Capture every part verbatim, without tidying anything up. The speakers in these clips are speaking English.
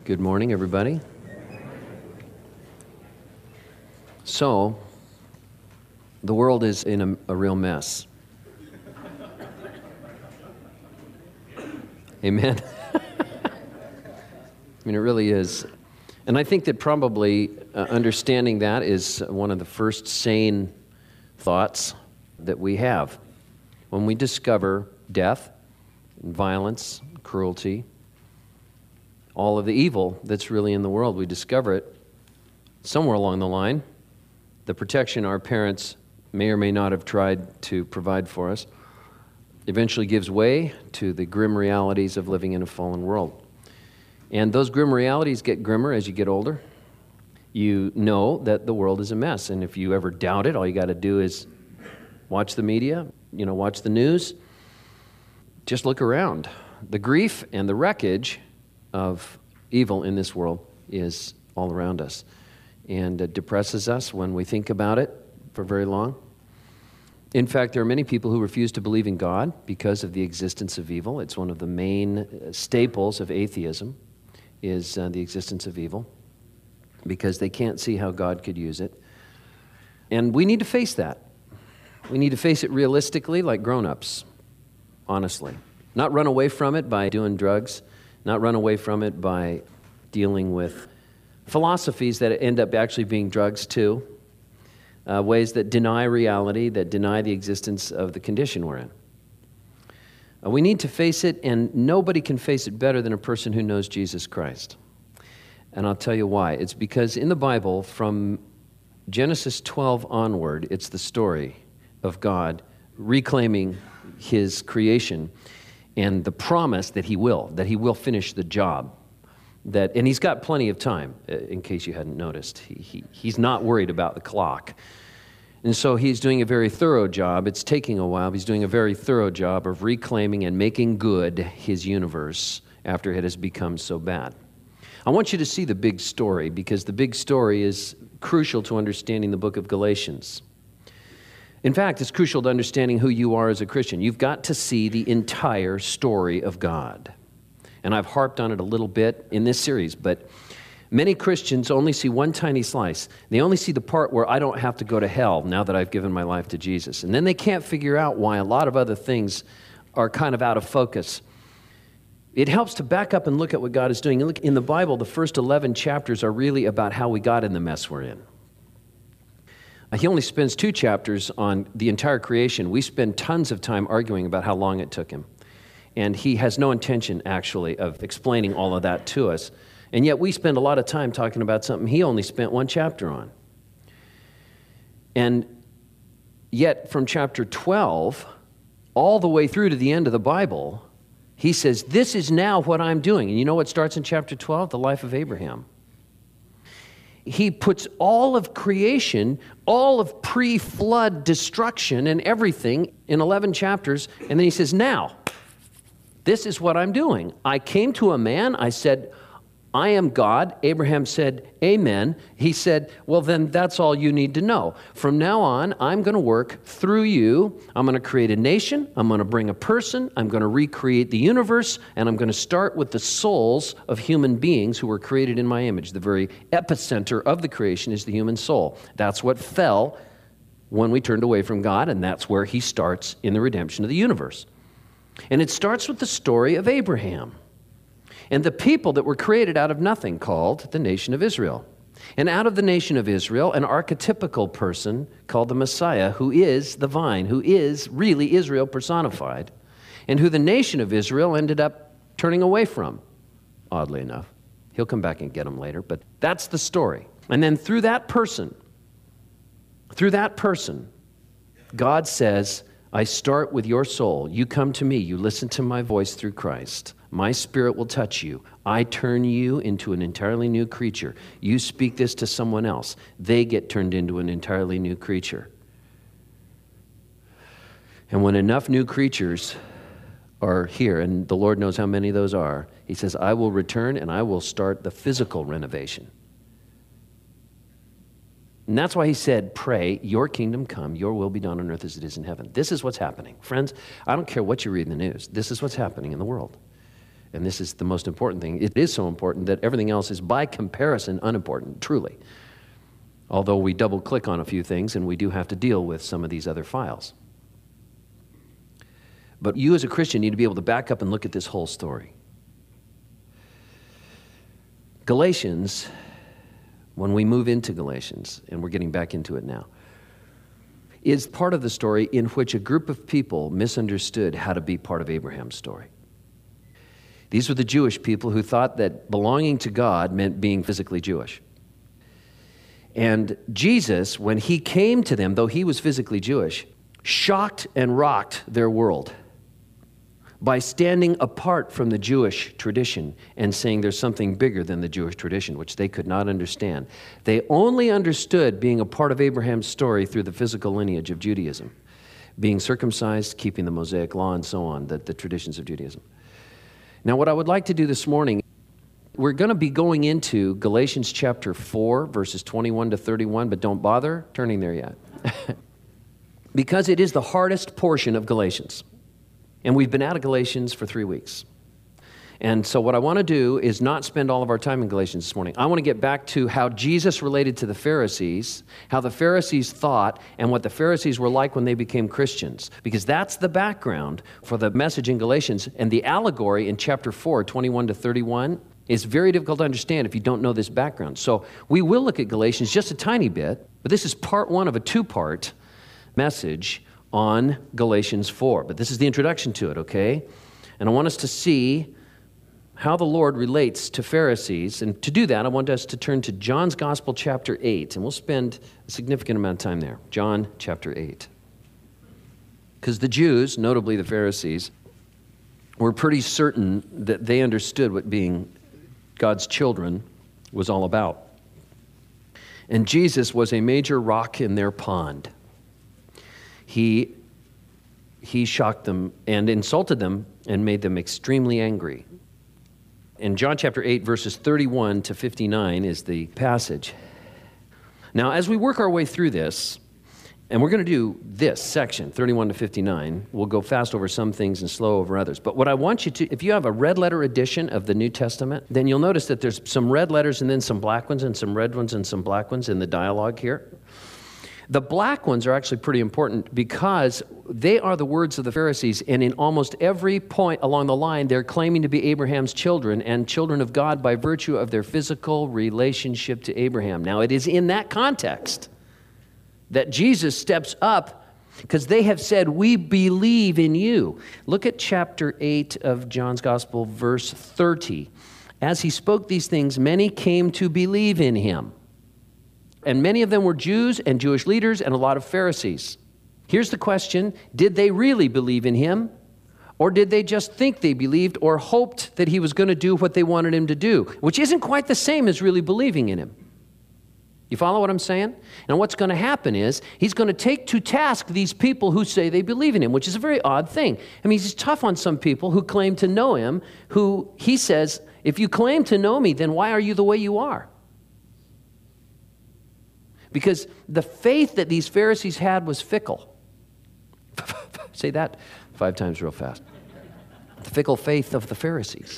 Good morning, everybody. So, the world is in a, a real mess. Amen? I mean, it really is. And I think that probably uh, understanding that is one of the first sane thoughts that we have. When we discover death, and violence, cruelty, all of the evil that's really in the world, we discover it somewhere along the line. The protection our parents may or may not have tried to provide for us eventually gives way to the grim realities of living in a fallen world. And those grim realities get grimmer as you get older. You know that the world is a mess, and if you ever doubt it, all you got to do is watch the media, you know, watch the news. Just look around. The grief and the wreckage of evil in this world is all around us, and it depresses us when we think about it for very long. In fact, there are many people who refuse to believe in God because of the existence of evil. It's one of the main staples of atheism, is uh, the existence of evil, because they can't see how God could use it. And we need to face that. We need to face it realistically, like grown-ups, honestly. Not run away from it by doing drugs, not run away from it by dealing with philosophies that end up actually being drugs too, uh, ways that deny reality, that deny the existence of the condition we're in. Uh, we need to face it, and nobody can face it better than a person who knows Jesus Christ. And I'll tell you why. It's because in the Bible, from Genesis twelve onward, it's the story of God reclaiming His creation and the promise that He will, that He will finish the job. That, and He's got plenty of time, in case you hadn't noticed. He, he, he's not worried about the clock. And so He's doing a very thorough job. It's taking a while. But He's doing a very thorough job of reclaiming and making good His universe after it has become so bad. I want you to see the big story, because the big story is crucial to understanding the book of Galatians. In fact, it's crucial to understanding who you are as a Christian. You've got to see the entire story of God. And I've harped on it a little bit in this series, but many Christians only see one tiny slice. They only see the part where I don't have to go to hell now that I've given my life to Jesus. And then they can't figure out why a lot of other things are kind of out of focus. It helps to back up and look at what God is doing. And look, in the Bible, the first eleven chapters are really about how we got in the mess we're in. He only spends two chapters on the entire creation. We spend tons of time arguing about how long it took him. And he has no intention, actually, of explaining all of that to us. And yet we spend a lot of time talking about something he only spent one chapter on. And yet from chapter twelve all the way through to the end of the Bible, he says, this is now what I'm doing. And you know what starts in chapter twelve? The life of Abraham. He puts all of creation, all of pre-flood destruction and everything in eleven chapters, and then he says, now, this is what I'm doing. I came to a man, I said, I am God. Abraham said, amen. He said, well, then that's all you need to know. From now on, I'm going to work through you. I'm going to create a nation. I'm going to bring a person. I'm going to recreate the universe. And I'm going to start with the souls of human beings who were created in my image. The very epicenter of the creation is the human soul. That's what fell when we turned away from God, and that's where he starts in the redemption of the universe. And it starts with the story of Abraham and the people that were created out of nothing, called the nation of Israel. And out of the nation of Israel, an archetypical person called the Messiah, who is the vine, who is really Israel personified, and who the nation of Israel ended up turning away from, oddly enough. He'll come back and get them later, but that's the story. And then through that person, through that person, God says, I start with your soul. You come to me. You listen to my voice through Christ. My Spirit will touch you. I turn you into an entirely new creature. You speak this to someone else. They get turned into an entirely new creature. And when enough new creatures are here, and the Lord knows how many of those are, he says, I will return and I will start the physical renovation. And that's why he said, pray, your kingdom come, your will be done on earth as it is in heaven. This is what's happening. Friends, I don't care what you read in the news. This is what's happening in the world. and this is the most important thing, it is so important that everything else is by comparison unimportant, truly. Although we double click on a few things and we do have to deal with some of these other files. But you as a Christian need to be able to back up and look at this whole story. Galatians, when we move into Galatians, and we're getting back into it now, is part of the story in which a group of people misunderstood how to be part of Abraham's story. These were the Jewish people who thought that belonging to God meant being physically Jewish. And Jesus, when he came to them, though he was physically Jewish, shocked and rocked their world by standing apart from the Jewish tradition and saying there's something bigger than the Jewish tradition, which they could not understand. They only understood being a part of Abraham's story through the physical lineage of Judaism, being circumcised, keeping the Mosaic law, and so on, the, the traditions of Judaism. Now, what I would like to do this morning, we're going to be going into Galatians chapter four, verses twenty-one to thirty-one, but don't bother turning there yet. Because it is the hardest portion of Galatians. And we've been out of Galatians for three weeks. And so what I want to do is not spend all of our time in Galatians this morning. I want to get back to how Jesus related to the Pharisees, how the Pharisees thought, and what the Pharisees were like when they became Christians. Because that's the background for the message in Galatians. And the allegory in chapter four, twenty-one to thirty-one, is very difficult to understand if you don't know this background. So we will look at Galatians just a tiny bit, but this is part one of a two-part message on Galatians four. But this is the introduction to it, okay? And I want us to see how the Lord relates to Pharisees. And to do that, I want us to turn to John's Gospel, chapter eight. And we'll spend a significant amount of time there. John, chapter eight. Because the Jews, notably the Pharisees, were pretty certain that they understood what being God's children was all about. And Jesus was a major rock in their pond. He, he shocked them and insulted them and made them extremely angry. In John chapter eight, verses thirty-one to fifty-nine is the passage. Now, as we work our way through this, and we're going to do this section, thirty-one to fifty-nine, we'll go fast over some things and slow over others. But what I want you to, if you have a red letter edition of the New Testament, then you'll notice that there's some red letters and then some black ones and some red ones and some black ones in the dialogue here. The black ones are actually pretty important because they are the words of the Pharisees, and in almost every point along the line, they're claiming to be Abraham's children and children of God by virtue of their physical relationship to Abraham. Now, it is in that context that Jesus steps up because they have said, we believe in you. Look at chapter eight of John's Gospel, verse thirty. As he spoke these things, many came to believe in him. And many of them were Jews and Jewish leaders and a lot of Pharisees. Here's the question, did they really believe in him? Or did they just think they believed or hoped that he was going to do what they wanted him to do? Which isn't quite the same as really believing in him. You follow what I'm saying? And what's going to happen is he's going to take to task these people who say they believe in him, which is a very odd thing. I mean, he's tough on some people who claim to know him, who he says, if you claim to know me, then why are you the way you are? Because the faith that these Pharisees had was fickle. Say that five times real fast. The fickle faith of the Pharisees.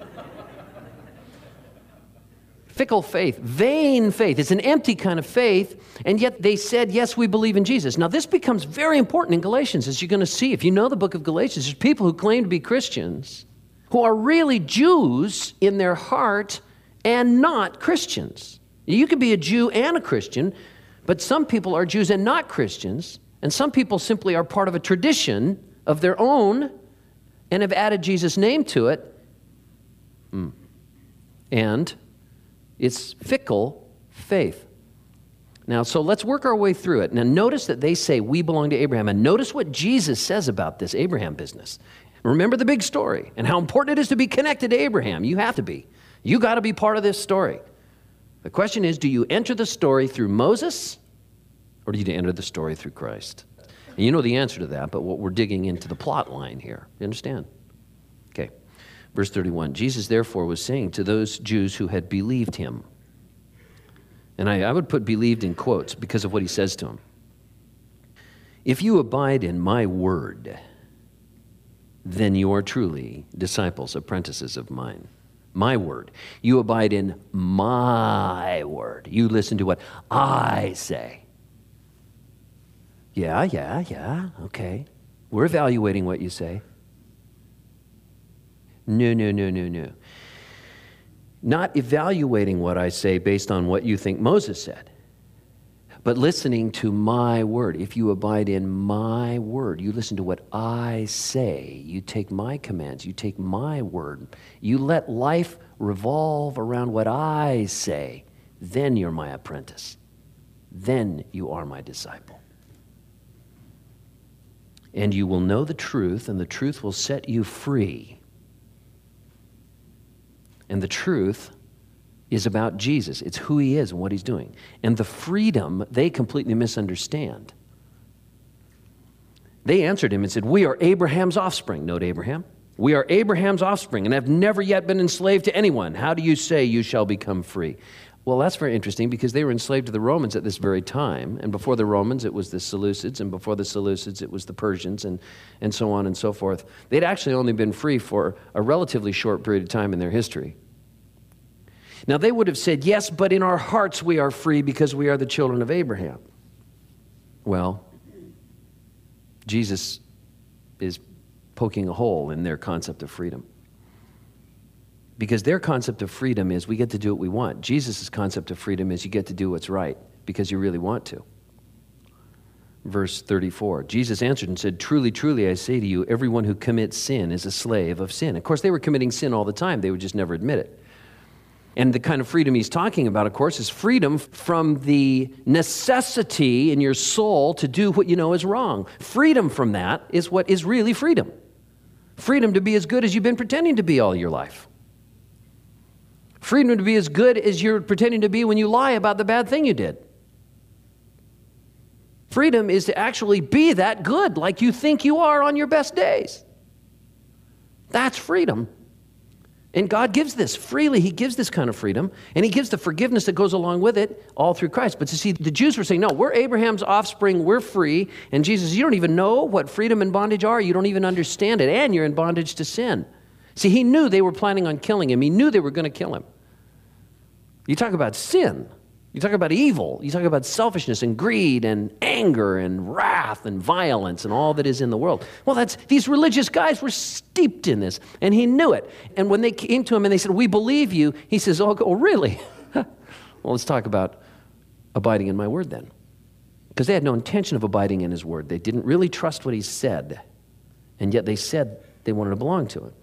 Fickle faith, vain faith. It's an empty kind of faith, and yet they said, yes, we believe in Jesus. Now, this becomes very important in Galatians, as you're going to see. If you know the book of Galatians, there's people who claim to be Christians who are really Jews in their heart and not Christians. You could be a Jew and a Christian, but some people are Jews and not Christians, and some people simply are part of a tradition of their own and have added Jesus' name to it. Mm. And it's fickle faith. Now, so let's work our way through it. Now, notice that they say, we belong to Abraham, and notice what Jesus says about this Abraham business. Remember the big story and how important it is to be connected to Abraham. You have to be. You got to be part of this story. The question is, do you enter the story through Moses, or do you enter the story through Christ? And you know the answer to that, but what we're digging into the plot line here. You understand? Okay. Verse thirty-one, Jesus therefore was saying to those Jews who had believed him, and I, I would put believed in quotes because of what he says to them. If you abide in my word, then you are truly disciples, apprentices of mine. My word. You abide in my word. You listen to what I say. Yeah, yeah, yeah, okay. We're evaluating what you say. No, no, no, no, no. Not evaluating what I say based on what you think Moses said, but listening to my word. If you abide in my word, you listen to what I say. You take my commands. You take my word. You let life revolve around what I say. Then you're my apprentice. Then you are my disciple. And you will know the truth, and the truth will set you free. And the truth is about Jesus. It's who he is and what he's doing. And the freedom, they completely misunderstand. They answered him and said, we are Abraham's offspring. Note Abraham. We are Abraham's offspring and have never yet been enslaved to anyone. How do you say you shall become free? Well, that's very interesting because they were enslaved to the Romans at this very time. And before the Romans, it was the Seleucids. And before the Seleucids, it was the Persians and, and so on and so forth. They'd actually only been free for a relatively short period of time in their history. Now, they would have said, yes, but in our hearts we are free because we are the children of Abraham. Well, Jesus is poking a hole in their concept of freedom. Because their concept of freedom is we get to do what we want. Jesus' concept of freedom is you get to do what's right because you really want to. Verse thirty-four, Jesus answered and said, truly, truly, I say to you, everyone who commits sin is a slave of sin. Of course, they were committing sin all the time. They would just never admit it. And the kind of freedom he's talking about, of course, is freedom from the necessity in your soul to do what you know is wrong. Freedom from that is what is really freedom. Freedom to be as good as you've been pretending to be all your life. Freedom to be as good as you're pretending to be when you lie about the bad thing you did. Freedom is to actually be that good like you think you are on your best days. That's freedom. And God gives this freely. He gives this kind of freedom, and he gives the forgiveness that goes along with it all through Christ. But you see, the Jews were saying, no, we're Abraham's offspring, we're free. And Jesus, you don't even know what freedom and bondage are. You don't even understand it, and you're in bondage to sin. See, he knew they were planning on killing him. He knew they were going to kill him. You talk about sin. You talk about evil. You talk about selfishness and greed and anger and wrath and violence and all that is in the world. Well, that's these religious guys were steeped in this, and he knew it. And when they came to him and they said, we believe you, he says, oh, oh really? Well, let's talk about abiding in my word then. Because they had no intention of abiding in his word. They didn't really trust what he said, and yet they said they wanted to belong to him.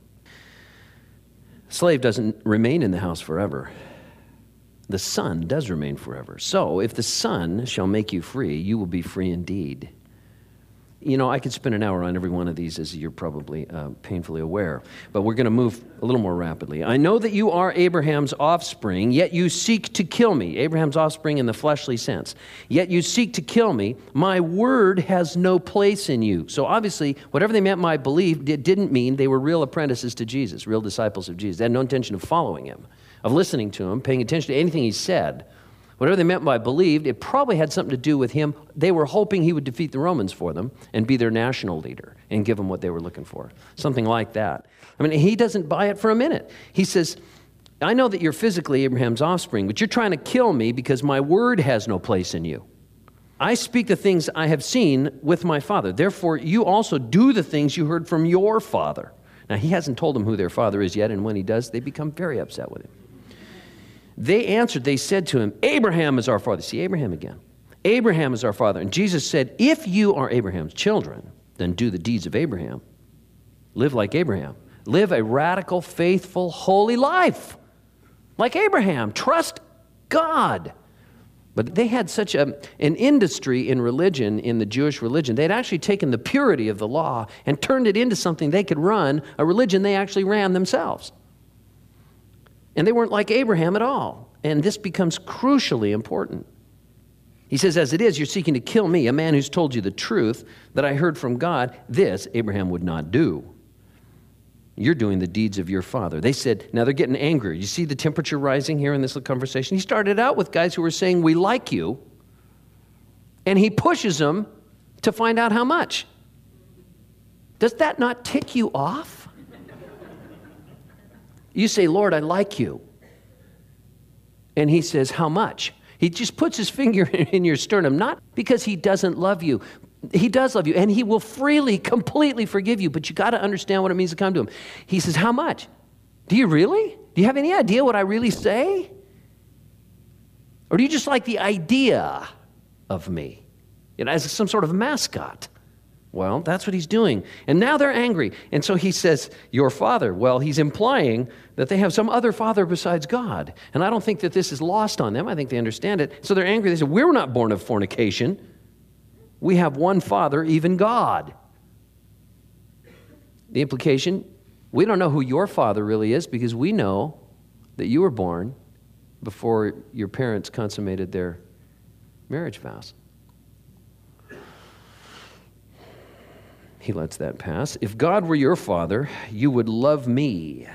Slave doesn't remain in the house forever. The Son does remain forever. So if the Son shall make you free, you will be free indeed. You know, I could spend an hour on every one of these, as you're probably uh, painfully aware, but we're going to move a little more rapidly. I know that you are Abraham's offspring, yet you seek to kill me. Abraham's offspring in the fleshly sense. Yet you seek to kill me. My word has no place in you. So obviously, whatever they meant by believe, it didn't mean they were real apprentices to Jesus, real disciples of Jesus. They had no intention of following him, of listening to him, paying attention to anything he said. Whatever they meant by believed, it probably had something to do with him. They were hoping he would defeat the Romans for them and be their national leader and give them what they were looking for. Something like that. I mean, he doesn't buy it for a minute. He says, I know that you're physically Abraham's offspring, but you're trying to kill me because my word has no place in you. I speak the things I have seen with my father. Therefore, you also do the things you heard from your father. Now, he hasn't told them who their father is yet, and when he does, they become very upset with him. They answered, they said to him, Abraham is our father. See, Abraham again. Abraham is our father. And Jesus said, if you are Abraham's children, then do the deeds of Abraham. Live like Abraham. Live a radical, faithful, holy life. Like Abraham. Trust God. But they had such a, an industry in religion, in the Jewish religion. They had actually taken the purity of the law and turned it into something they could run, a religion they actually ran themselves. And they weren't like Abraham at all. And this becomes crucially important. He says, as it is, you're seeking to kill me, a man who's told you the truth that I heard from God. This Abraham would not do. You're doing the deeds of your father. They said, now they're getting angry. You see the temperature rising here in this conversation? He started out with guys who were saying, we like you. And he pushes them to find out how much. Does that not tick you off? You say, Lord, I like you. And he says, how much? He just puts his finger in your sternum, not because he doesn't love you. He does love you, and he will freely, completely forgive you, but you got to understand what it means to come to him. He says, how much? Do you really? Do you have any idea what I really say? Or do you just like the idea of me, you know, as some sort of mascot? Well, that's what he's doing. And now they're angry. And so he says, your father. Well, he's implying that they have some other father besides God. And I don't think that this is lost on them. I think they understand it. So they're angry. They say, we're not born of fornication. We have one Father, even God. The implication, we don't know who your father really is because we know that you were born before your parents consummated their marriage vows. He lets that pass. If God were your father, you would love me.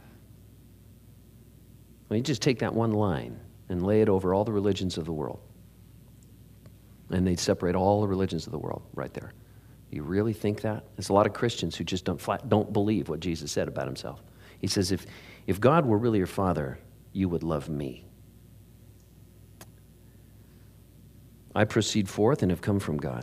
Well, you just take that one line and lay it over all the religions of the world. And they'd separate all the religions of the world right there. You really think that? There's a lot of Christians who just don't flat, don't believe what Jesus said about himself. He says, if, if God were really your father, you would love me. I proceed forth and have come from God.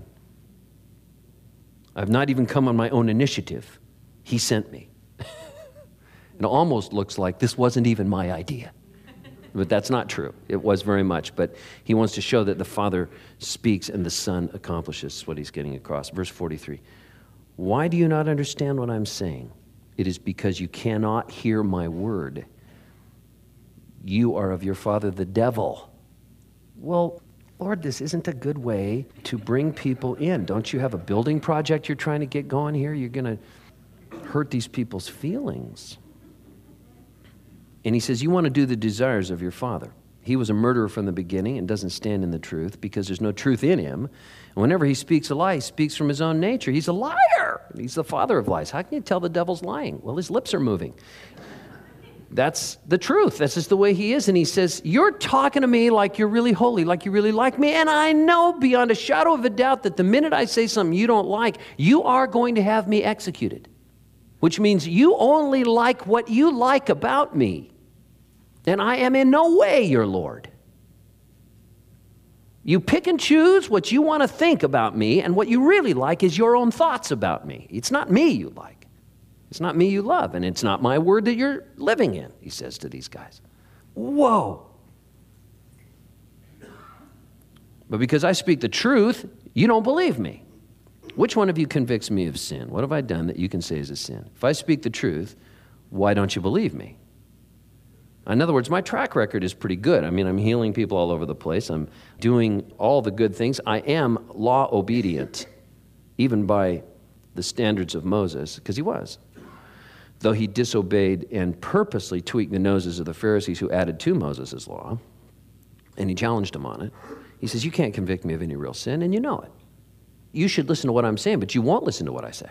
I've not even come on my own initiative. He sent me. It almost looks like this wasn't even my idea. But that's not true. It was very much. But he wants to show that the Father speaks and the Son accomplishes what he's getting across. Verse forty-three. Why do you not understand what I'm saying? It is because you cannot hear my word. You are of your father, the devil. Well, Lord, this isn't a good way to bring people in. Don't you have a building project you're trying to get going here? You're going to hurt these people's feelings. And he says, you want to do the desires of your father. He was a murderer from the beginning and doesn't stand in the truth because there's no truth in him. And whenever he speaks a lie, he speaks from his own nature. He's a liar. He's the father of lies. How can you tell the devil's lying? Well, his lips are moving. That's the truth. That's just the way he is. And he says, you're talking to me like you're really holy, like you really like me. And I know beyond a shadow of a doubt that the minute I say something you don't like, you are going to have me executed. Which means you only like what you like about me. And I am in no way your Lord. You pick and choose what you want to think about me, and what you really like is your own thoughts about me. It's not me you like. It's not me you love, and it's not my word that you're living in, he says to these guys. Whoa. But because I speak the truth, you don't believe me. Which one of you convicts me of sin? What have I done that you can say is a sin? If I speak the truth, why don't you believe me? In other words, my track record is pretty good. I mean, I'm healing people all over the place. I'm doing all the good things. I am law obedient, even by the standards of Moses, because he was. Though he disobeyed and purposely tweaked the noses of the Pharisees who added to Moses' law, and he challenged them on it. He says, you can't convict me of any real sin, and you know it. You should listen to what I'm saying, but you won't listen to what I say.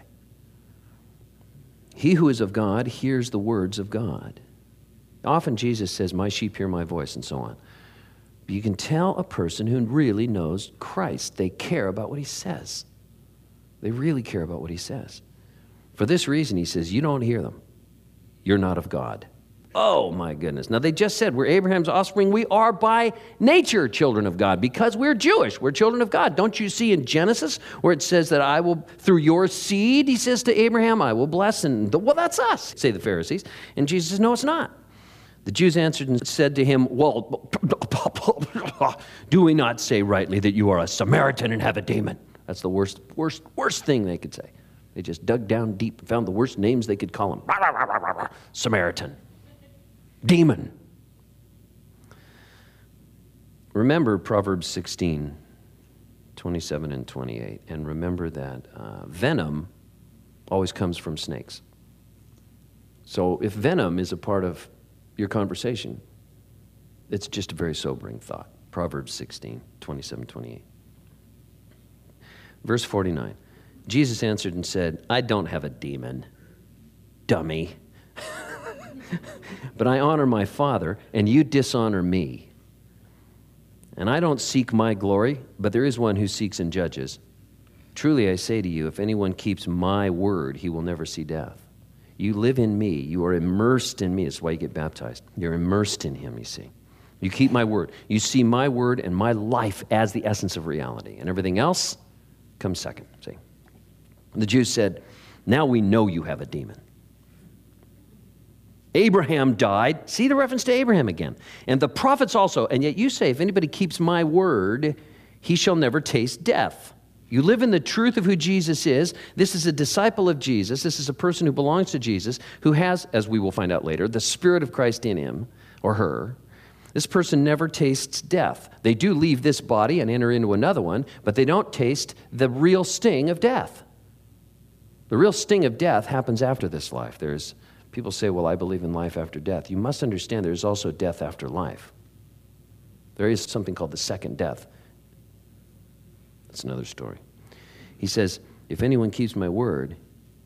He who is of God hears the words of God. Often Jesus says, my sheep hear my voice, and so on. But you can tell a person who really knows Christ. They care about what he says. They really care about what he says. For this reason, he says, you don't hear them. You're not of God. Oh, my goodness. Now, they just said we're Abraham's offspring. We are by nature children of God because we're Jewish. We're children of God. Don't you see in Genesis where it says that I will, through your seed, he says to Abraham, I will bless. And the, well, that's us, say the Pharisees. And Jesus says, no, it's not. The Jews answered and said to him, well, do we not say rightly that you are a Samaritan and have a demon? That's the worst, worst, worst thing they could say. They just dug down deep and found the worst names they could call him. Samaritan. Demon. Remember Proverbs sixteen, twenty-seven and twenty-eight, and remember that uh, venom always comes from snakes. So if venom is a part of your conversation, it's just a very sobering thought. Proverbs sixteen, twenty-seven, twenty-eight. Verse forty-nine. Jesus answered and said, I don't have a demon, dummy. But I honor my Father, and you dishonor me. And I don't seek my glory, but there is one who seeks and judges. Truly I say to you, if anyone keeps my word, he will never see death. You live in me. You are immersed in me. That's why you get baptized. You're immersed in him, you see. You keep my word. You see my word and my life as the essence of reality. And everything else comes second, see. The Jews said, now we know you have a demon. Abraham died. See the reference to Abraham again. And the prophets also. And yet you say, if anybody keeps my word, he shall never taste death. You live in the truth of who Jesus is. This is a disciple of Jesus. This is a person who belongs to Jesus, who has, as we will find out later, the Spirit of Christ in him or her. This person never tastes death. They do leave this body and enter into another one, but they don't taste the real sting of death. The real sting of death happens after this life. There's people say, well, I believe in life after death. You must understand there's also death after life. There is something called the second death. That's another story. He says, if anyone keeps my word,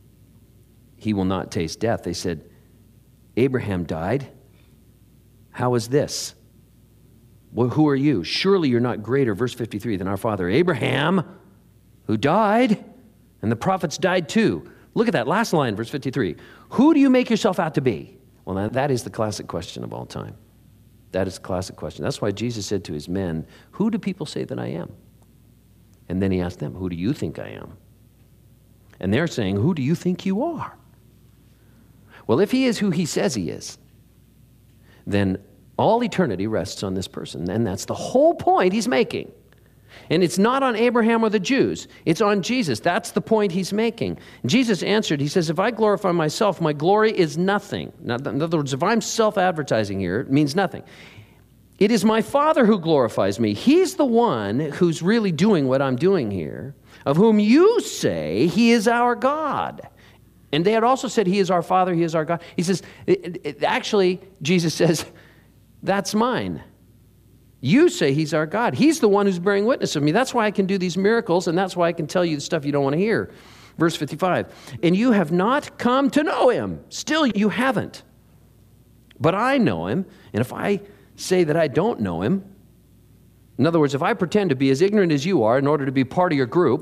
he will not taste death. They said, Abraham died. How is this? Well, who are you? Surely you're not greater, verse fifty-three, than our father Abraham, who died, and the prophets died too. Look at that last line, verse fifty-three. Who do you make yourself out to be? Well, that is the classic question of all time. That is the classic question. That's why Jesus said to his men, who do people say that I am? And then he asked them, who do you think I am? And they're saying, who do you think you are? Well, if he is who he says he is, then all eternity rests on this person. And that's the whole point he's making. And it's not on Abraham or the Jews. It's on Jesus. That's the point he's making. Jesus answered, he says, if I glorify myself, my glory is nothing. Now, in other words, if I'm self-advertising here, it means nothing. It is my Father who glorifies me. He's the one who's really doing what I'm doing here, of whom you say he is our God. And they had also said he is our Father, he is our God. He says, it, it, actually, Jesus says, that's mine. You say he's our God. He's the one who's bearing witness of me. That's why I can do these miracles, and that's why I can tell you the stuff you don't want to hear. Verse fifty-five, and you have not come to know him. Still, you haven't. But I know him, and if I say that I don't know him, in other words, if I pretend to be as ignorant as you are in order to be part of your group,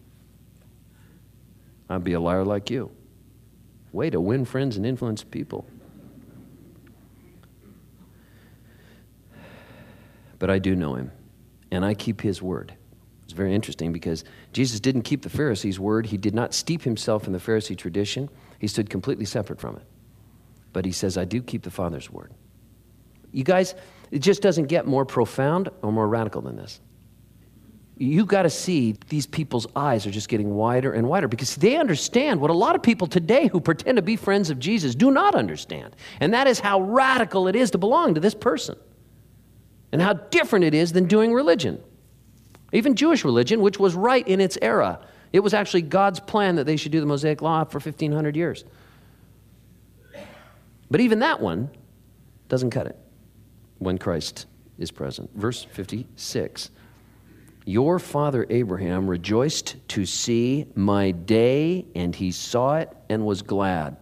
I'd be a liar like you. Way to win friends and influence people. But I do know him, and I keep his word. It's very interesting because Jesus didn't keep the Pharisees' word. He did not steep himself in the Pharisee tradition. He stood completely separate from it. But he says, I do keep the Father's word. You guys, it just doesn't get more profound or more radical than this. You've got to see these people's eyes are just getting wider and wider because they understand what a lot of people today who pretend to be friends of Jesus do not understand. And that is how radical it is to belong to this person. And how different it is than doing religion. Even Jewish religion, which was right in its era. It was actually God's plan that they should do the Mosaic Law for fifteen hundred years. But even that one doesn't cut it when Christ is present. Verse fifty-six. Your father Abraham rejoiced to see my day, and he saw it and was glad.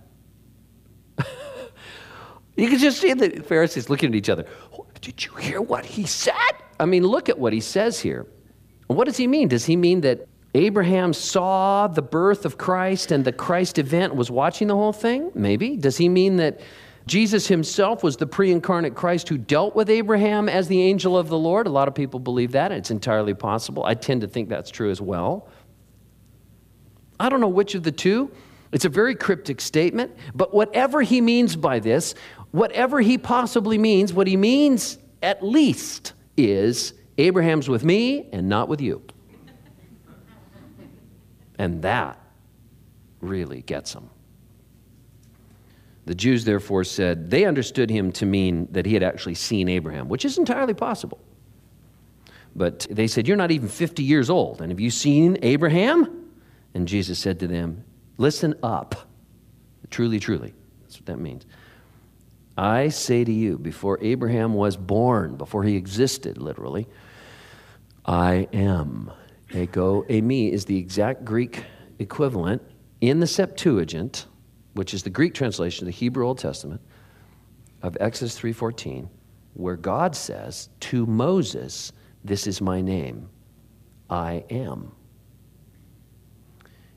You can just see the Pharisees looking at each other. Did you hear what he said? I mean, look at what he says here. What does he mean? Does he mean that Abraham saw the birth of Christ and the Christ event was watching the whole thing? Maybe. Does he mean that Jesus himself was the pre-incarnate Christ who dealt with Abraham as the angel of the Lord? A lot of people believe that. It's entirely possible. I tend to think that's true as well. I don't know which of the two. It's a very cryptic statement, but whatever he means by this, whatever he possibly means, what he means at least is Abraham's with me and not with you. And that really gets him. The Jews therefore said, they understood him to mean that he had actually seen Abraham, which is entirely possible. But they said, you're not even fifty years old, and have you seen Abraham? And Jesus said to them, listen up. Truly, truly. That's what that means. I say to you, before Abraham was born, before he existed, literally, I am. Ego eimi is the exact Greek equivalent in the Septuagint, which is the Greek translation of the Hebrew Old Testament, of Exodus three fourteen, where God says to Moses, this is my name, I am.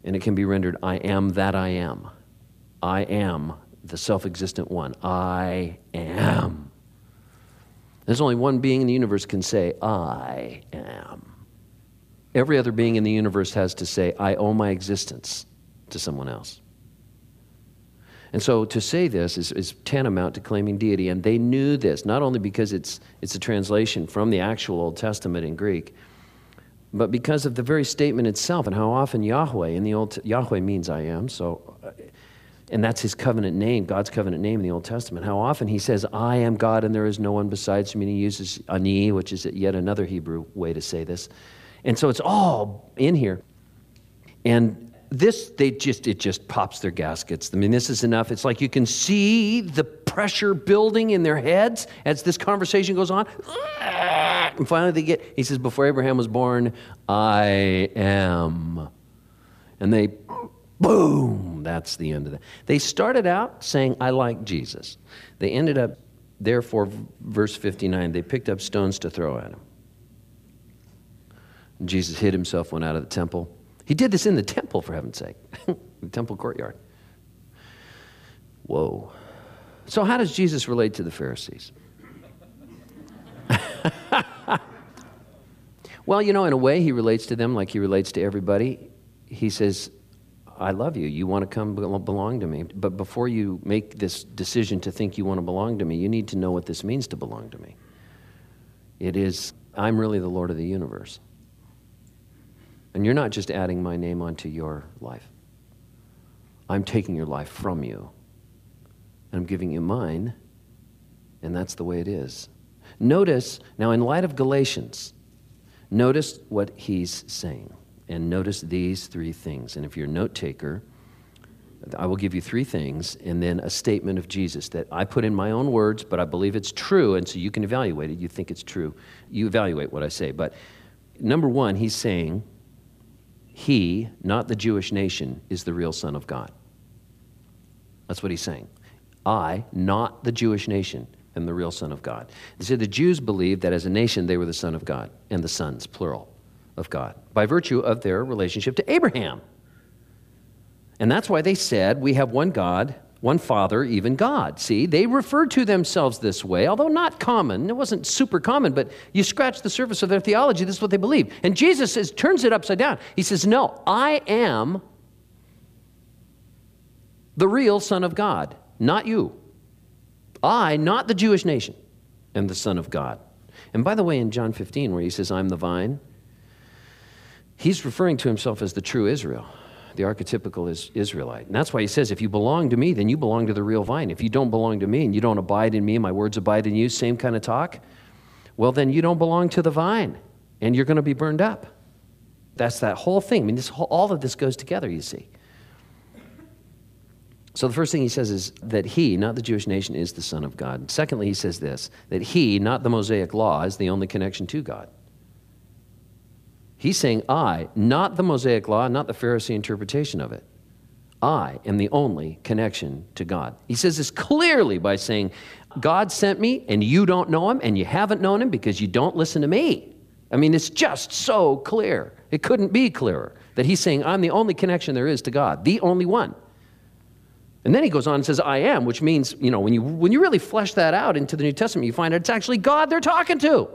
And it can be rendered, I am that I am. I am the self-existent one. I am. There's only one being in the universe can say, I am. Every other being in the universe has to say, I owe my existence to someone else. And so to say this is, is tantamount to claiming deity. And they knew this, not only because it's, it's a translation from the actual Old Testament in Greek, but because of the very statement itself and how often Yahweh in the Old Yahweh means I am. So, and that's his covenant name, God's covenant name in the Old Testament. How often he says, I am God and there is no one besides me. And he uses ani, which is yet another Hebrew way to say this. And so it's all in here. And this, they just, it just pops their gaskets. I mean, this is enough. It's like you can see the pressure building in their heads as this conversation goes on. And finally they get, he says, before Abraham was born, I am. And they, boom, that's the end of that. They started out saying, I like Jesus. They ended up, therefore, verse fifty-nine, they picked up stones to throw at him. And Jesus hid himself, went out of the temple. He did this in the temple, for heaven's sake, the temple courtyard. Whoa. So how does Jesus relate to the Pharisees? Well, you know, in a way, he relates to them like he relates to everybody. He says, I love you. You want to come belong to me. But before you make this decision to think you want to belong to me, you need to know what this means to belong to me. It is, I'm really the Lord of the universe. And you're not just adding my name onto your life. I'm taking your life from you. And I'm giving you mine. And that's the way it is. Notice, now in light of Galatians, notice what he's saying. And notice these three things. And if you're a note taker, I will give you three things and then a statement of Jesus that I put in my own words, but I believe it's true. And so you can evaluate it. You think it's true. You evaluate what I say. But number one, he's saying, he, not the Jewish nation, is the real Son of God. That's what he's saying. I, not the Jewish nation, am the real Son of God. They said the Jews believed that as a nation they were the Son of God, and the sons, plural, of God, by virtue of their relationship to Abraham. And that's why they said, we have one God, one Father, even God. See, they referred to themselves this way, although not common. It wasn't super common, but you scratch the surface of their theology, this is what they believe. And Jesus says, turns it upside down. He says, no, I am the real Son of God, not you. I, not the Jewish nation, am the Son of God. And by the way, in John fifteen, where he says, I'm the vine, he's referring to himself as the true Israel, the archetypical is Israelite. And that's why he says, if you belong to me, then you belong to the real vine. If you don't belong to me and you don't abide in me, my words abide in you, same kind of talk, well, then you don't belong to the vine, and you're going to be burned up. That's that whole thing. I mean, this whole, all of this goes together, you see. So the first thing he says is that he, not the Jewish nation, is the Son of God. Secondly, he says this, that he, not the Mosaic law, is the only connection to God. He's saying, I, not the Mosaic law, not the Pharisee interpretation of it. I am the only connection to God. He says this clearly by saying, God sent me and you don't know him and you haven't known him because you don't listen to me. I mean, it's just so clear. It couldn't be clearer that he's saying, I'm the only connection there is to God, the only one. And then he goes on and says, I am, which means, you know, when you, when you really flesh that out into the New Testament, you find out it's actually God they're talking to.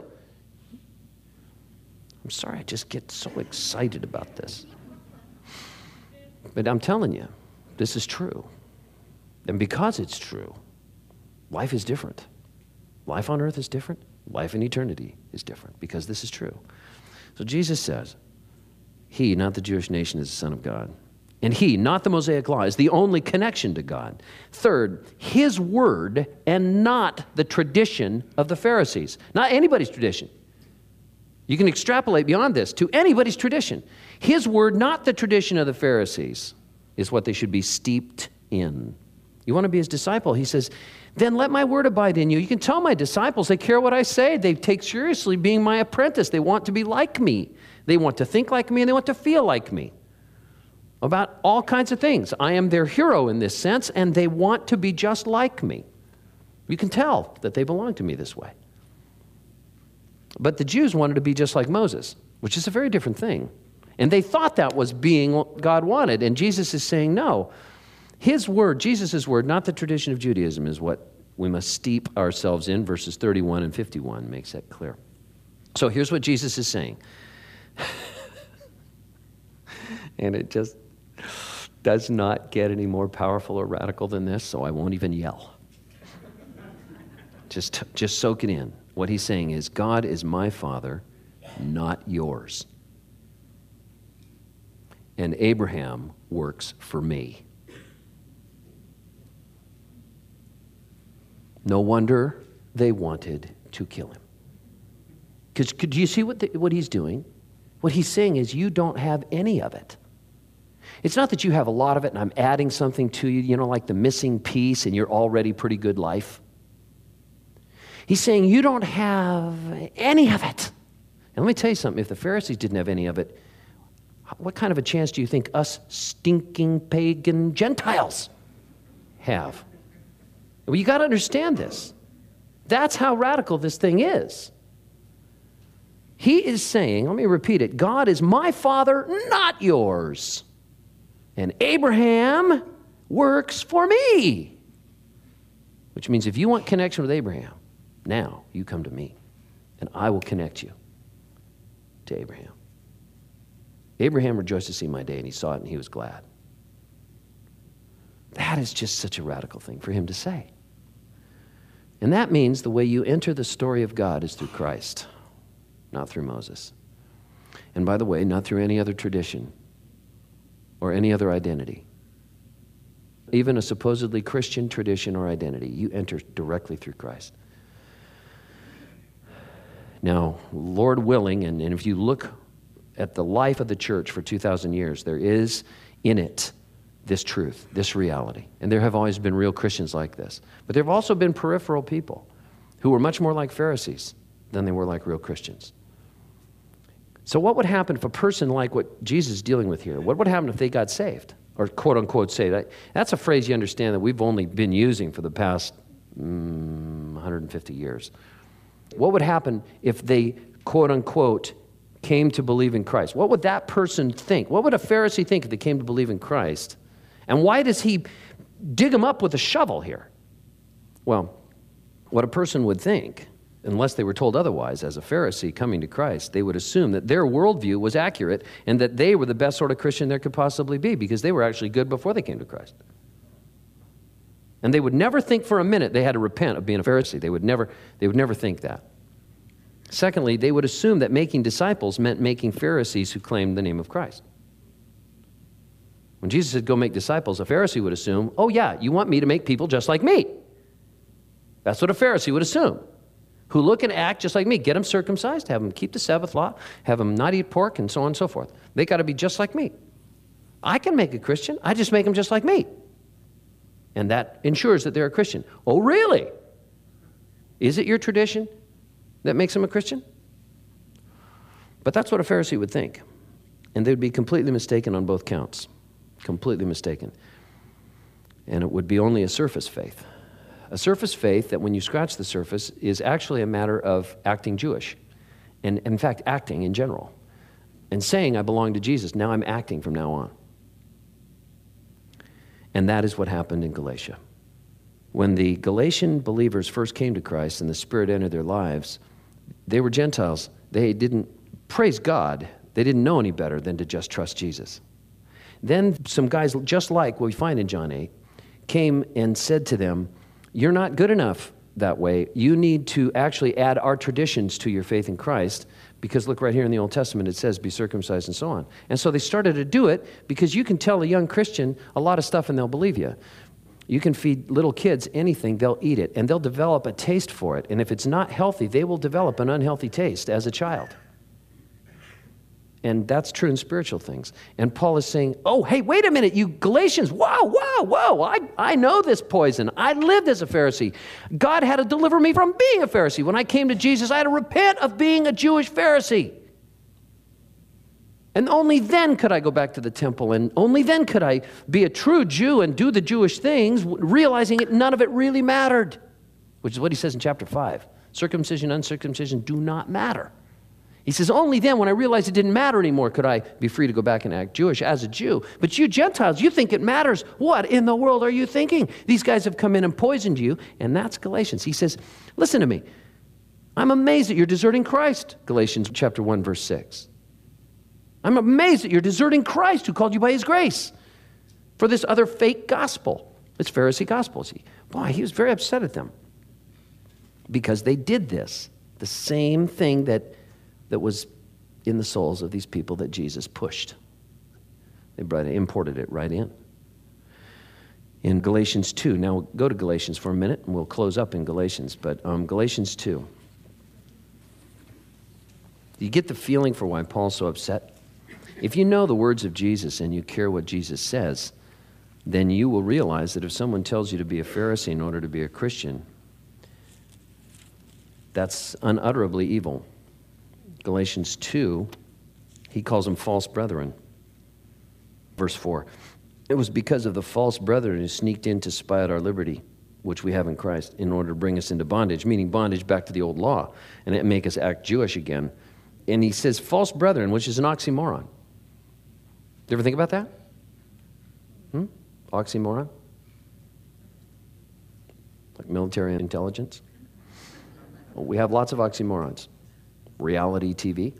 I'm sorry, I just get so excited about this. But I'm telling you, this is true. And because it's true, life is different. Life on earth is different. Life in eternity is different because this is true. So Jesus says, he, not the Jewish nation, is the Son of God. And he, not the Mosaic law, is the only connection to God. Third, his word and not the tradition of the Pharisees. Not anybody's tradition. You can extrapolate beyond this to anybody's tradition. His word, not the tradition of the Pharisees, is what they should be steeped in. You want to be his disciple? He says, then let my word abide in you. You can tell my disciples they care what I say. They take seriously being my apprentice. They want to be like me. They want to think like me and they want to feel like me about all kinds of things. I am their hero in this sense, and they want to be just like me. You can tell that they belong to me this way. But the Jews wanted to be just like Moses, which is a very different thing. And they thought that was being what God wanted. And Jesus is saying, no. His word, Jesus' word, not the tradition of Judaism, is what we must steep ourselves in. Verses thirty-one and fifty-one makes that clear. So here's what Jesus is saying. And it just does not get any more powerful or radical than this, so I won't even yell. Just, just soak it in. What he's saying is, God is my Father, not yours. And Abraham works for me. No wonder they wanted to kill him. Because do you see what, the, what he's doing? What he's saying is, you don't have any of it. It's not that you have a lot of it and I'm adding something to you, you know, like the missing piece and you're already pretty good life. He's saying you don't have any of it. And let me tell you something, if the Pharisees didn't have any of it, what kind of a chance do you think us stinking pagan Gentiles have? Well, you got to understand this. That's how radical this thing is. He is saying, let me repeat it, God is my Father, not yours. And Abraham works for me. Which means if you want connection with Abraham, now you come to me, and I will connect you to Abraham. Abraham rejoiced to see my day, and he saw it, and he was glad. That is just such a radical thing for him to say. And that means the way you enter the story of God is through Christ, not through Moses. And by the way, not through any other tradition or any other identity. Even a supposedly Christian tradition or identity, you enter directly through Christ. Now, Lord willing, and, and if you look at the life of the church for two thousand years, there is in it this truth, this reality. And there have always been real Christians like this. But there have also been peripheral people who were much more like Pharisees than they were like real Christians. So what would happen if a person like what Jesus is dealing with here, what would happen if they got saved? Or quote unquote saved? That's a phrase you understand that we've only been using for the past mm, one hundred fifty years. What would happen if they quote unquote came to believe in Christ? What would that person think? What would a Pharisee think if they came to believe in Christ? And why does he dig them up with a shovel here? Well, what a person would think, unless they were told otherwise, as a Pharisee coming to Christ, they would assume that their worldview was accurate and that they were the best sort of Christian there could possibly be because they were actually good before they came to Christ. And they would never think for a minute they had to repent of being a Pharisee. They would never, they would never think that. Secondly, they would assume that making disciples meant making Pharisees who claimed the name of Christ. When Jesus said, go make disciples, a Pharisee would assume, oh yeah, you want me to make people just like me. That's what a Pharisee would assume. Who look and act just like me. Get them circumcised, have them keep the Sabbath law, have them not eat pork, and so on and so forth. They got to be just like me. I can make a Christian. I just make them just like me. And that ensures that they're a Christian. Oh, really? Is it your tradition that makes them a Christian? But that's what a Pharisee would think. And they would be completely mistaken on both counts. Completely mistaken. And it would be only a surface faith. A surface faith that when you scratch the surface is actually a matter of acting Jewish. And in fact, acting in general. And saying, I belong to Jesus. Now I'm acting from now on. And that is what happened in Galatia. When the Galatian believers first came to Christ and the Spirit entered their lives, they were Gentiles. They didn't, praise God, they didn't know any better than to just trust Jesus. Then some guys, just like what we find in John eight, came and said to them, you're not good enough that way. You need to actually add our traditions to your faith in Christ, because look right here in the Old Testament, it says, be circumcised and so on. And so they started to do it because you can tell a young Christian a lot of stuff and they'll believe you. You can feed little kids anything, they'll eat it, and they'll develop a taste for it. And if it's not healthy, they will develop an unhealthy taste as a child. And that's true in spiritual things. And Paul is saying, oh, hey, wait a minute, you Galatians, whoa, whoa, whoa, I, I know this poison. I lived as a Pharisee. God had to deliver me from being a Pharisee. When I came to Jesus, I had to repent of being a Jewish Pharisee. And only then could I go back to the temple, and only then could I be a true Jew and do the Jewish things, realizing it, none of it really mattered, which is what he says in chapter five. Circumcision, uncircumcision do not matter. He says, only then, when I realized it didn't matter anymore, could I be free to go back and act Jewish as a Jew. But you Gentiles, you think it matters. What in the world are you thinking? These guys have come in and poisoned you, and that's Galatians. He says, listen to me. I'm amazed that you're deserting Christ, Galatians chapter one, verse six. I'm amazed that you're deserting Christ who called you by his grace for this other fake gospel, this Pharisee gospel. See, boy, he was very upset at them because they did this, the same thing that that was in the souls of these people that Jesus pushed. They brought it, imported it right in. In Galatians two, now go to Galatians for a minute, and we'll close up in Galatians, but um, Galatians two. Do you get the feeling for why Paul's so upset? If you know the words of Jesus and you care what Jesus says, then you will realize that if someone tells you to be a Pharisee in order to be a Christian, that's unutterably evil. Galatians two, he calls them false brethren. Verse four, it was because of the false brethren who sneaked in to spy out our liberty, which we have in Christ, in order to bring us into bondage, meaning bondage back to the old law, and it make us act Jewish again. And he says false brethren, which is an oxymoron. You ever think about that? Hmm? Oxymoron? Like military intelligence? Well, we have lots of oxymorons. Reality T V.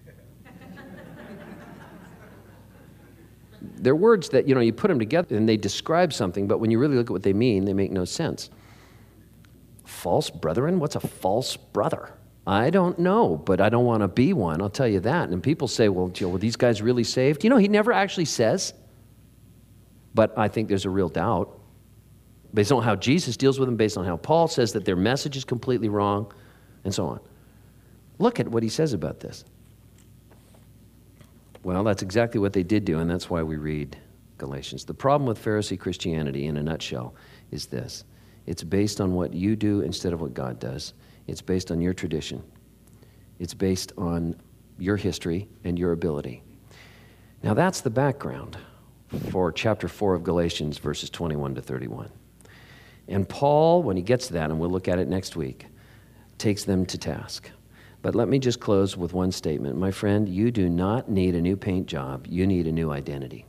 They're words that, you know, you put them together and they describe something, but when you really look at what they mean, they make no sense. False brethren? What's a false brother? I don't know, but I don't want to be one, I'll tell you that. And people say, well, Joe, were these guys really saved? You know, he never actually says, but I think there's a real doubt. Based on how Jesus deals with them, based on how Paul says that their message is completely wrong, and so on. Look at what he says about this. Well, that's exactly what they did do, and that's why we read Galatians. The problem with Pharisee Christianity, in a nutshell, is this. It's based on what you do instead of what God does. It's based on your tradition. It's based on your history and your ability. Now, that's the background for chapter four of Galatians, verses twenty-one to thirty-one. And Paul, when he gets to that, and we'll look at it next week, takes them to task. But let me just close with one statement. My friend, you do not need a new paint job. You need a new identity.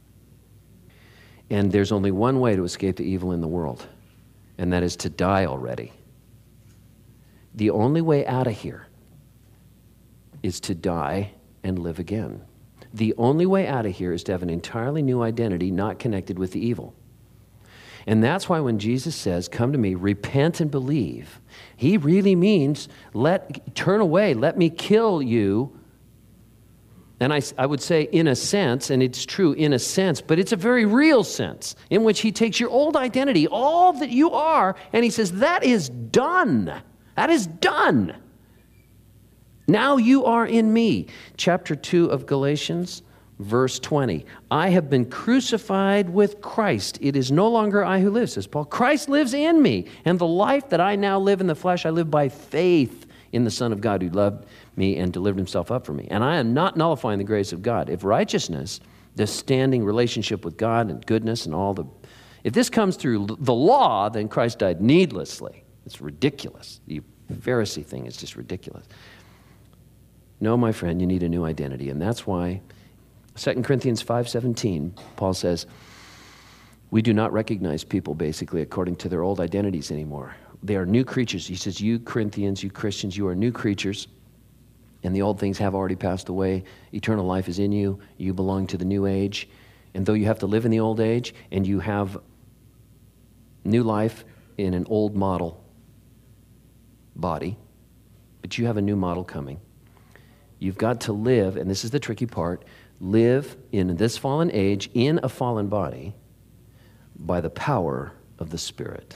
And there's only one way to escape the evil in the world, and that is to die already. The only way out of here is to die and live again. The only way out of here is to have an entirely new identity, not connected with the evil. And that's why when Jesus says, come to me, repent and believe, he really means, let turn away, let me kill you. And I, I would say in a sense, and it's true in a sense, but it's a very real sense in which he takes your old identity, all that you are, and he says, that is done. That is done. Now you are in me. Chapter two of Galatians, verse twenty. I have been crucified with Christ. It is no longer I who live, says Paul. Christ lives in me. And the life that I now live in the flesh, I live by faith in the Son of God who loved me and delivered himself up for me. And I am not nullifying the grace of God. If righteousness, the standing relationship with God and goodness and all the, if this comes through the law, then Christ died needlessly. It's ridiculous. The Pharisee thing is just ridiculous. No, my friend, you need a new identity. And that's why Second Corinthians five seventeen, Paul says, we do not recognize people basically according to their old identities anymore. They are new creatures. He says, you Corinthians, you Christians, you are new creatures, and the old things have already passed away. Eternal life is in you. You belong to the new age. And though you have to live in the old age, and you have new life in an old model body, but you have a new model coming. You've got to live, and this is the tricky part, live in this fallen age, in a fallen body, by the power of the Spirit.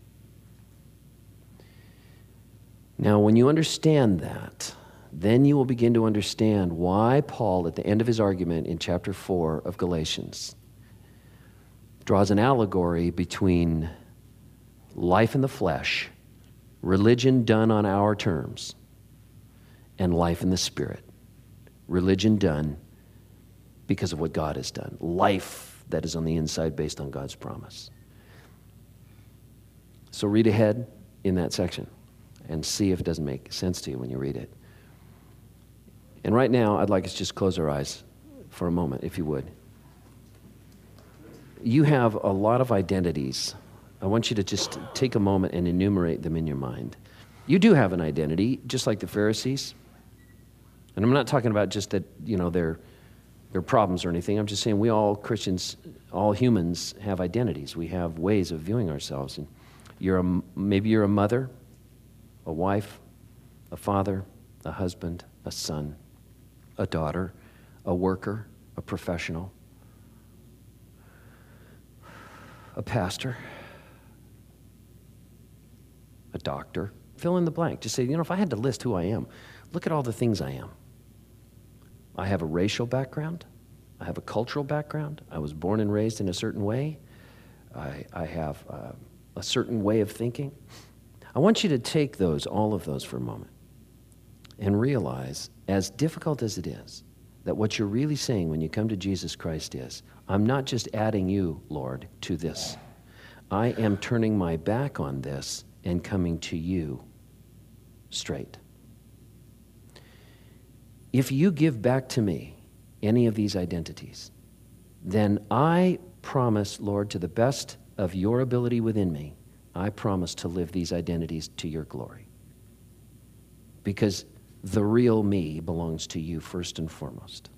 Now, when you understand that, then you will begin to understand why Paul, at the end of his argument in chapter four of Galatians, draws an allegory between life in the flesh, religion done on our terms, and life in the Spirit, religion done because of what God has done, life that is on the inside based on God's promise. So read ahead in that section and see if it doesn't make sense to you when you read it. And right now, I'd like us to just close our eyes for a moment, if you would. You have a lot of identities. I want you to just take a moment and enumerate them in your mind. You do have an identity, just like the Pharisees. And I'm not talking about just that, you know, they're, they're problems or anything. I'm just saying we all Christians, all humans have identities. We have ways of viewing ourselves. And you're a, maybe you're a mother, a wife, a father, a husband, a son, a daughter, a worker, a professional, a pastor, a doctor. Fill in the blank. Just say, you know, if I had to list who I am, look at all the things I am. I have a racial background. I have a cultural background. I was born and raised in a certain way. I, I have uh, a certain way of thinking. I want you to take those, all of those for a moment, and realize, as difficult as it is, that what you're really saying when you come to Jesus Christ is, I'm not just adding you, Lord, to this. I am turning my back on this and coming to you straight. If you give back to me any of these identities, then I promise, Lord, to the best of your ability within me, I promise to live these identities to your glory. Because the real me belongs to you first and foremost.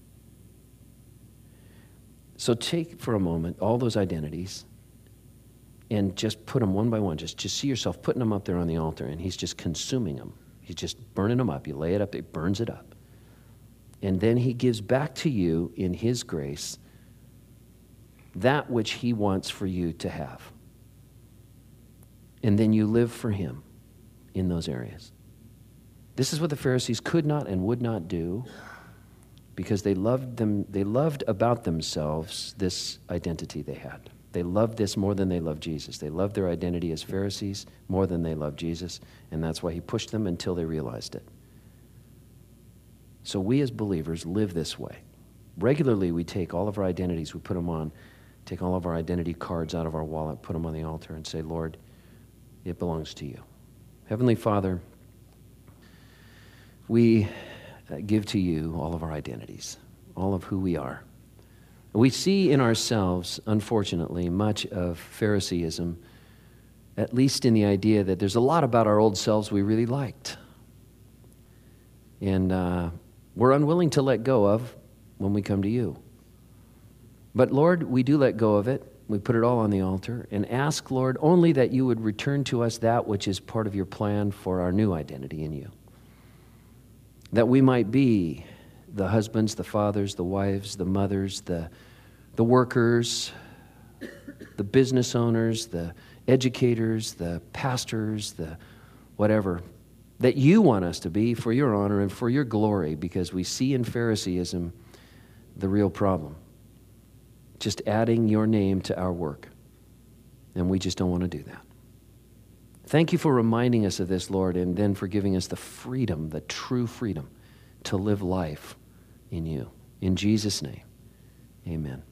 So take for a moment all those identities and just put them one by one. Just, just see yourself putting them up there on the altar, and he's just consuming them. He's just burning them up. You lay it up, it burns it up. And then he gives back to you in his grace that which he wants for you to have. And then you live for him in those areas. This is what the Pharisees could not and would not do, because they loved them. They loved about themselves this identity they had. They loved this more than they loved Jesus. They loved their identity as Pharisees more than they loved Jesus, and that's why he pushed them until they realized it. So we as believers live this way. Regularly, we take all of our identities, we put them on, take all of our identity cards out of our wallet, put them on the altar, and say, Lord, it belongs to you. Heavenly Father, we give to you all of our identities, all of who we are. We see in ourselves, unfortunately, much of Phariseeism, at least in the idea that there's a lot about our old selves we really liked. And uh, we're unwilling to let go of when we come to you. But Lord, we do let go of it. We put it all on the altar and ask, Lord, only that you would return to us that which is part of your plan for our new identity in you. That we might be the husbands, the fathers, the wives, the mothers, the, the workers, the business owners, the educators, the pastors, the whatever, that you want us to be for your honor and for your glory, because we see in Phariseeism the real problem. Just adding your name to our work. And we just don't want to do that. Thank you for reminding us of this, Lord, and then for giving us the freedom, the true freedom, to live life in you. In Jesus' name, amen.